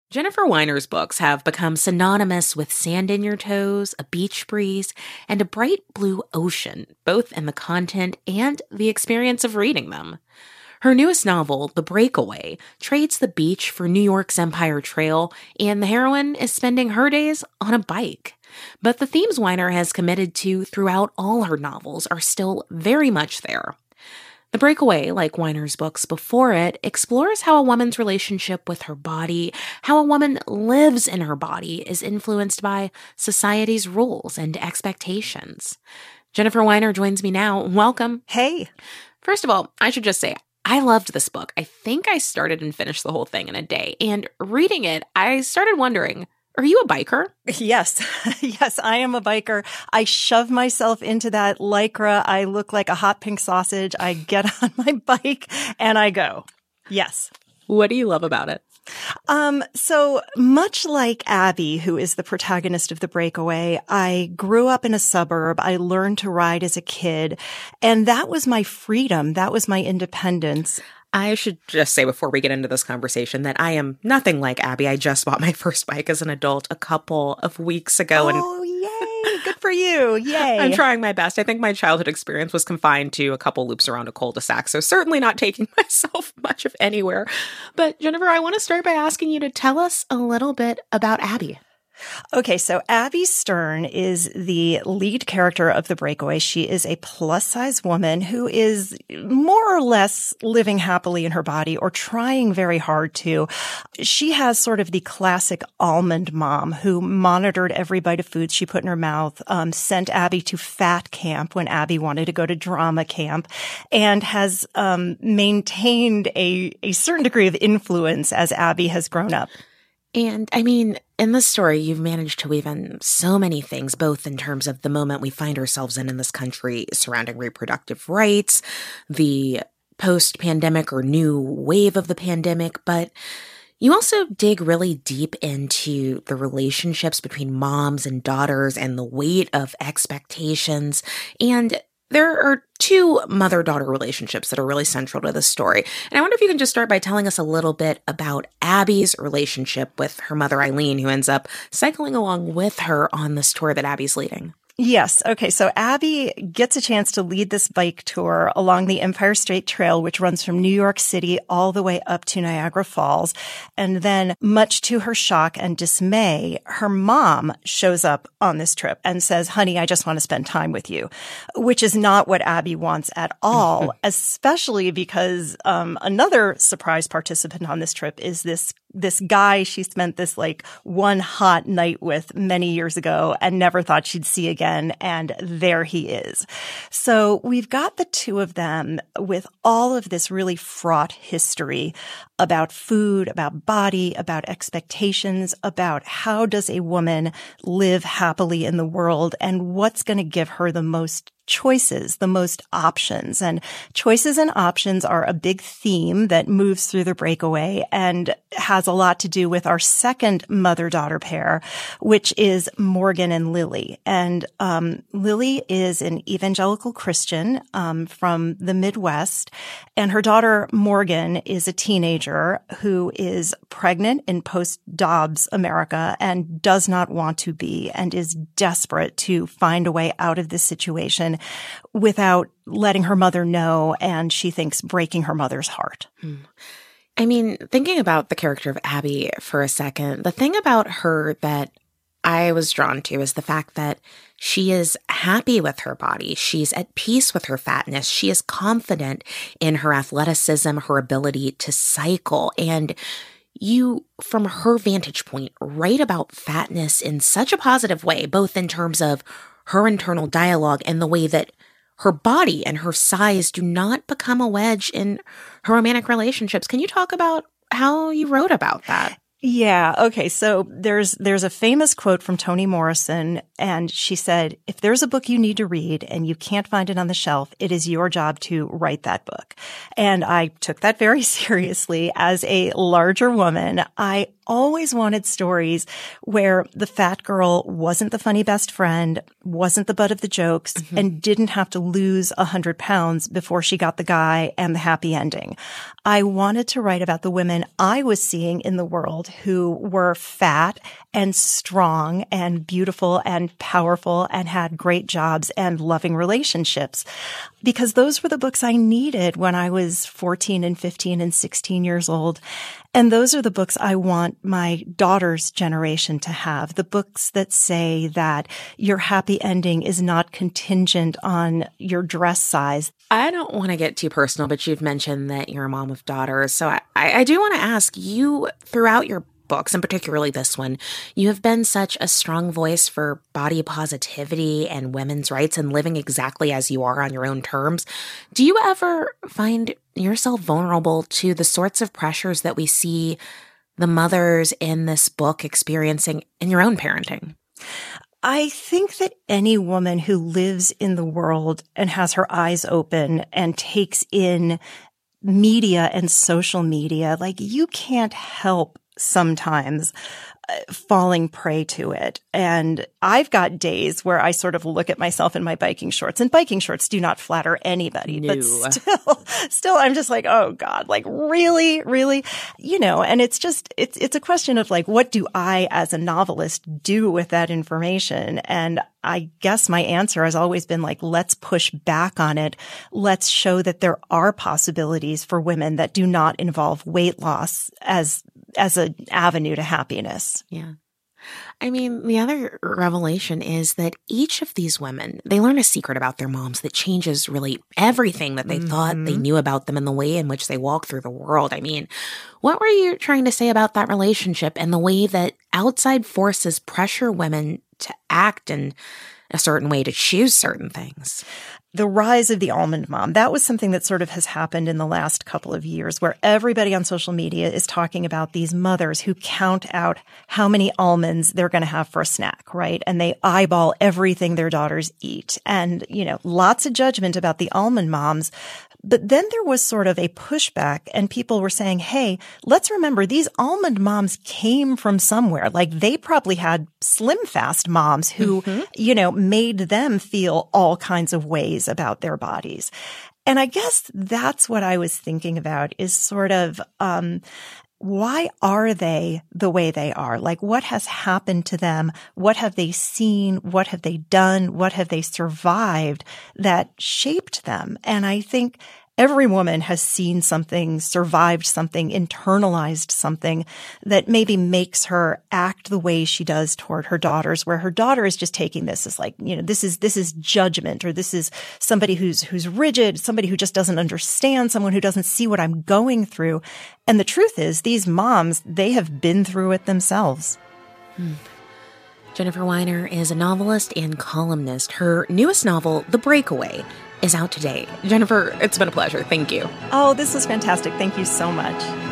Jennifer Weiner's books have become synonymous with sand in your toes, a beach breeze, and a bright blue ocean, both in the content and the experience of reading them. Her newest novel, The Breakaway, trades the beach for New York's Empire Trail, and the heroine is spending her days on a bike. But the themes Weiner has committed to throughout all her novels are still very much there. The Breakaway, like Weiner's books before it, explores how a woman's relationship with her body, how a woman lives in her body, is influenced by society's rules and expectations. Jennifer Weiner joins me now. Welcome. Hey. First of all, I should just say, I loved this book. I think I started and finished the whole thing in a day. And reading it, I started wondering, are you a biker? Yes. Yes, I am a biker. I shove myself into that Lycra. I look like a hot pink sausage. I get on my bike and I go. Yes. What do you love about it? So much like Abby, who is the protagonist of The Breakaway, I grew up in a suburb. I learned to ride as a kid, and that was my freedom. That was my independence. I should just say before we get into this conversation that I am nothing like Abby. I just bought my first bike as an adult a couple of weeks ago. Oh, yay. Good for you. Yay. I'm trying my best. I think my childhood experience was confined to a couple loops around a cul-de-sac, so certainly not taking myself much of anywhere. But Jennifer, I want to start by asking you to tell us a little bit about Abby. Okay, so Abby Stern is the lead character of The Breakaway. She is a plus-size woman who is more or less living happily in her body or trying very hard to. She has sort of the classic almond mom who monitored every bite of food she put in her mouth, sent Abby to fat camp when Abby wanted to go to drama camp, and has maintained a certain degree of influence as Abby has grown up. And I mean, in this story, you've managed to weave in so many things, both in terms of the moment we find ourselves in this country surrounding reproductive rights, the post-pandemic or new wave of the pandemic, but you also dig really deep into the relationships between moms and daughters and the weight of expectations. And there are two mother-daughter relationships that are really central to this story. And I wonder if you can just start by telling us a little bit about Abby's relationship with her mother, Eileen, who ends up cycling along with her on this tour that Abby's leading. Yes. Okay. So Abby gets a chance to lead this bike tour along the Empire State Trail, which runs from New York City all the way up to Niagara Falls. And then, much to her shock and dismay, her mom shows up on this trip and says, "Honey, I just want to spend time with you," which is not what Abby wants at all, especially because another surprise participant on this trip is this guy she spent this like one hot night with many years ago and never thought she'd see again. And there he is. So we've got the two of them with all of this really fraught history about food, about body, about expectations, about how does a woman live happily in the world and what's going to give her the most choices, the most options. And choices and options are a big theme that moves through The Breakaway and has a lot to do with our second mother-daughter pair, which is Morgan and Lily. And Lily is an evangelical Christian from the Midwest, and her daughter Morgan is a teenager who is pregnant in post-Dobbs America and does not want to be and is desperate to find a way out of this situation without letting her mother know, and she thinks breaking her mother's heart. I mean, thinking about the character of Abby for a second, the thing about her that I was drawn to is the fact that she is happy with her body. She's at peace with her fatness. She is confident in her athleticism, her ability to cycle. And you, from her vantage point, write about fatness in such a positive way, both in terms of her internal dialogue and the way that her body and her size do not become a wedge in her romantic relationships. Can you talk about how you wrote about that? Yeah. Okay. So there's a famous quote from Toni Morrison, and she said, "If there's a book you need to read and you can't find it on the shelf, it is your job to write that book." And I took that very seriously. As a larger woman, I always wanted stories where the fat girl wasn't the funny best friend, wasn't the butt of the jokes, and didn't have to lose 100 pounds before she got the guy and the happy ending. I wanted to write about the women I was seeing in the world who were fat and strong and beautiful and powerful and had great jobs and loving relationships. Because those were the books I needed when I was 14 and 15 and 16 years old. And those are the books I want my daughter's generation to have. The books that say that your happy ending is not contingent on your dress size. I don't want to get too personal, but you've mentioned that you're a mom of daughters. So I do want to ask you, throughout your books, and particularly this one, you have been such a strong voice for body positivity and women's rights and living exactly as you are on your own terms. Do you ever find yourself vulnerable to the sorts of pressures that we see the mothers in this book experiencing in your own parenting? I think that any woman who lives in the world and has her eyes open and takes in media and social media, like, you can't help sometimes falling prey to it. And I've got days where I sort of look at myself in my biking shorts, and biking shorts do not flatter anybody, No. but still I'm just like, oh God, like really? And it's just, it's a question of like, what do I as a novelist do with that information? And I guess my answer has always been like, let's push back on it. Let's show that there are possibilities for women that do not involve weight loss as an avenue to happiness. Yeah. I mean, the other revelation is that each of these women, they learn a secret about their moms that changes really everything that they thought they knew about them and the way in which they walk through the world. I mean, what were you trying to say about that relationship and the way that outside forces pressure women to act in a certain way, to choose certain things? The rise of the almond mom, that was something that sort of has happened in the last couple of years, where everybody on social media is talking about these mothers who count out how many almonds they're going to have for a snack, right? And they eyeball everything their daughters eat. And, lots of judgment about the almond moms. But then there was sort of a pushback, and people were saying, hey, let's remember these almond moms came from somewhere. Like, they probably had slim fast moms who, made them feel all kinds of ways about their bodies. And I guess that's what I was thinking about, is sort of, why are they the way they are? Like, what has happened to them? What have they seen? What have they done? What have they survived that shaped them? And I think every woman has seen something, survived something, internalized something that maybe makes her act the way she does toward her daughters, where her daughter is just taking this as like, this is judgment, or this is somebody who's rigid, somebody who just doesn't understand, someone who doesn't see what I'm going through. And the truth is, these moms, they have been through it themselves. Jennifer Weiner is a novelist and columnist. Her newest novel, The Breakaway, is out today. Jennifer, it's been a pleasure. Thank you. Oh, this was fantastic. Thank you so much.